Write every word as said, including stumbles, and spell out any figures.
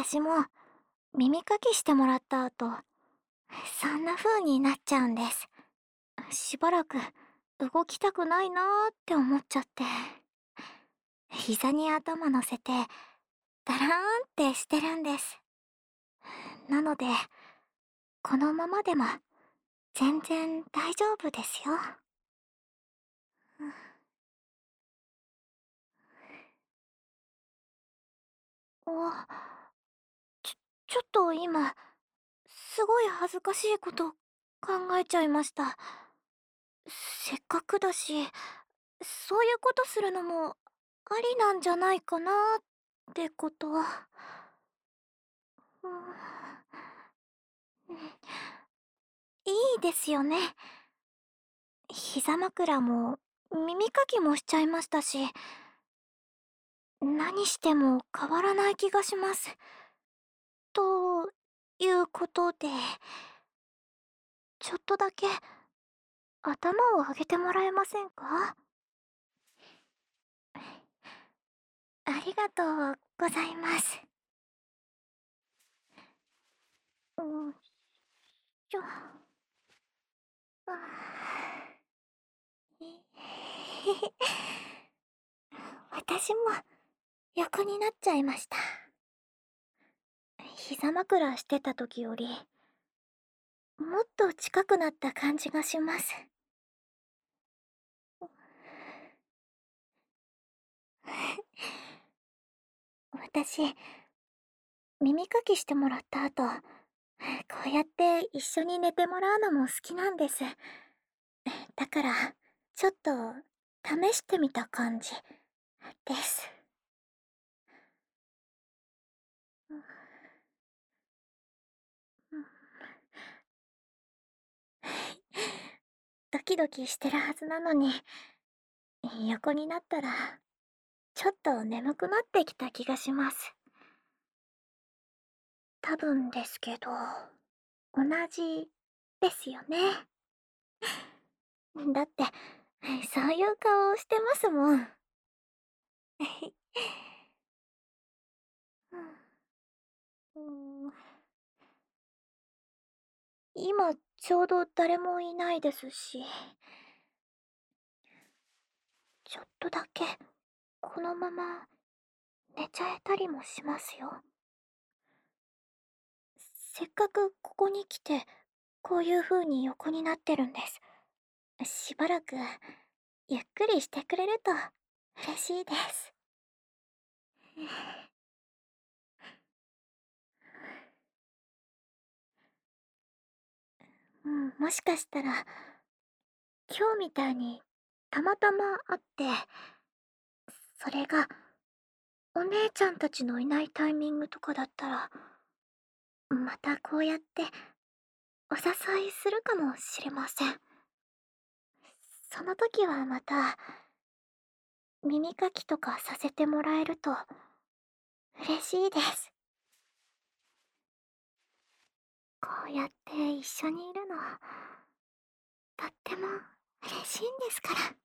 私も耳かきしてもらった後、そんな風になっちゃうんです。しばらく動きたくないなーって思っちゃって、膝に頭乗せて、ダラーンってしてるんです。なので、このままでも全然大丈夫ですよ。あ、ちょ、ちょっと今、すごい恥ずかしいこと考えちゃいました。せっかくだし、そういうことするのもありなんじゃないかなってこと。うん、いいですよね。膝枕も耳かきもしちゃいましたし、何しても変わらない気がします。ということで、ちょっとだけ頭を上げてもらえませんか？ありがとうございます。うん、ちょ、あ私も横になっちゃいました。膝枕してた時より、もっと近くなった感じがします。私、耳かきしてもらった後、こうやって一緒に寝てもらうのも好きなんです。だから、ちょっと試してみた感じです。ドキドキしてるはずなのに、横になったら、ちょっと眠くなってきた気がします。多分ですけど、同じですよね。だって、そういう顔をしてますもん。うん、今、ちょうど誰もいないですし、ちょっとだけ、このまま寝ちゃえたりもしますよ。せっかくここに来て、こういう風に横になってるんです。しばらく、ゆっくりしてくれると嬉しいです。うん、もしかしたら、今日みたいにたまたま会って、それがお姉ちゃんたちのいないタイミングとかだったら、またこうやってお誘いするかもしれません。その時はまた耳かきとかさせてもらえると嬉しいです。こうやって一緒にいるの、とっても嬉しいんですから。